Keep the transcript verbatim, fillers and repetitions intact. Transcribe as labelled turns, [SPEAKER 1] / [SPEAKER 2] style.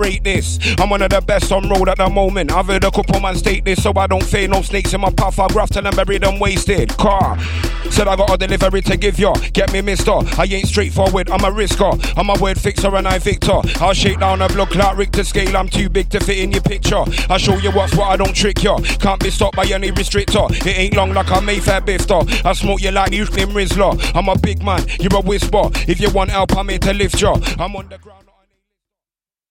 [SPEAKER 1] rate this. I'm one of the best on road at the moment. I've heard a couple man state this, so I don't fear no snakes in my path. I graft and bury them wasted. Car said I got a delivery to give ya. Get me mister, I ain't straightforward, I'm a risker. I'm a word fixer and I victor. I'll shake down a block like Richter scale. I'm too big to fit in your picture. I'll show you what's what, I don't trick ya. Can't be stopped by any restrictor. It ain't long like a Mayfair bifter. I smoke you like Euclid Rizzler. I'm a big man, you're a whisper. If you want help, I'm here to lift ya. I'm on the ground.